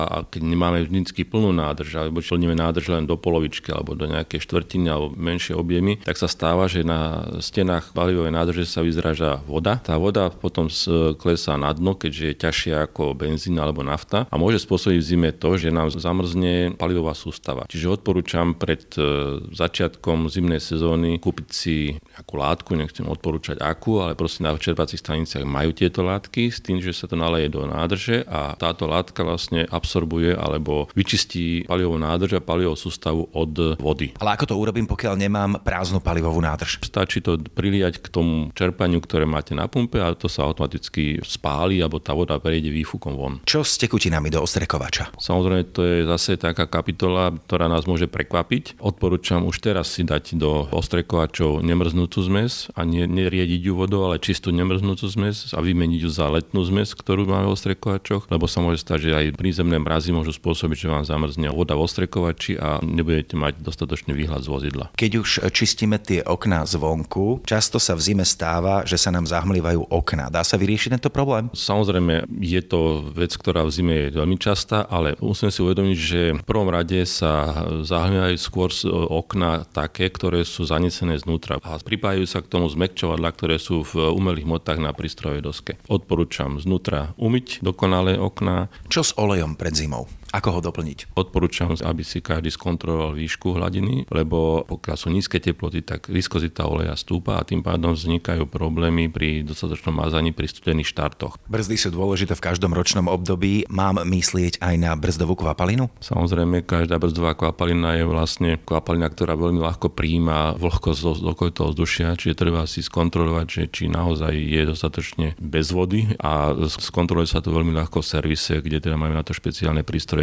A keď nemáme vždycky plnú nádrž, alebo plníme nádrž len do polovičky alebo do nejakej štvrtiny alebo menšie objemy, tak sa stáva, že na stenách palivovej nádrže sa vyzráža voda. Tá voda potom klesá na dno, keďže je ťažšia ako benzín alebo nafta a môže spôsobiť v zime to, že nám zamrzne palivová sústava. Čiže odporúčam pred začiatkom zimnej sezóny kúpiť si nejakú látku, nechcem odporúčať akú, ale proste na čerpacích staniciach majú tieto látky s tým, že sa to naleje do nádrže a táto látka vlastne absorbuje alebo vyčistí palivovú nádrž a palivovú sústavu od vody. Ale ako to urobím, pokiaľ nemám prázdnu palivovú nádrž? Stačí to priliať k tomu čerpaniu, ktoré máte na pumpe a to sa automaticky spáli alebo tá voda prejde výfukom von. Čo s tekutinami do ostrekovača? Samozrejme, to je zase taká kapitola, ktorá nás môže prekvapiť. Odporúčam už teraz si dať do ostrekovačov nemrznúcu zmes a neriediť ju vodou, ale čistú nemrznúcu zmes a vymeniť ju za letnú zmes, ktorú máme v ostrekovačoch, lebo sa môže stať, že aj prízemné mrazy môžu spôsobiť, že vám zamrzne voda v ostrekovači a nebudete mať dostatočný výhľad z vozidla. Keď už čistíme tie okná zvonku, často sa v zime stáva, že sa nám zahmlievajú okná. Dá sa vyriešiť tento problém? Samozrejme, je to vec, ktorá v zime je veľmi častá, ale musím si uvedomiť, že v prvom rade sa zahmlievajú skôr okná také, ktoré sú zanesené znútra a pripájajú sa k tomu zmäkčovadlá, ktoré sú v umelých hmotách na prístrojovej doske. Odporúčam znútra umyť dokonalé okná. Čo s olejom pred zimou? Ako ho doplniť? Odporúčam, aby si každý skontroloval výšku hladiny, lebo pokiaľ sú nízke teploty, tak viskozita oleja stúpa a tým pádom vznikajú problémy pri dostatočnom mazaní pri studených štartoch. Brzdy sú dôležité v každom ročnom období. Mám myslieť aj na brzdovú kvapalinu? Samozrejme, každá brzdová kvapalina je vlastne kvapalina, ktorá veľmi ľahko prijíma vlhkosť z okolitého vzdušia, čiže treba si skontrolovať, že či naozaj je dostatočne bez vody a skontroluje sa to veľmi ľahko v servise, kde teda majú na to špeciálne prístroje,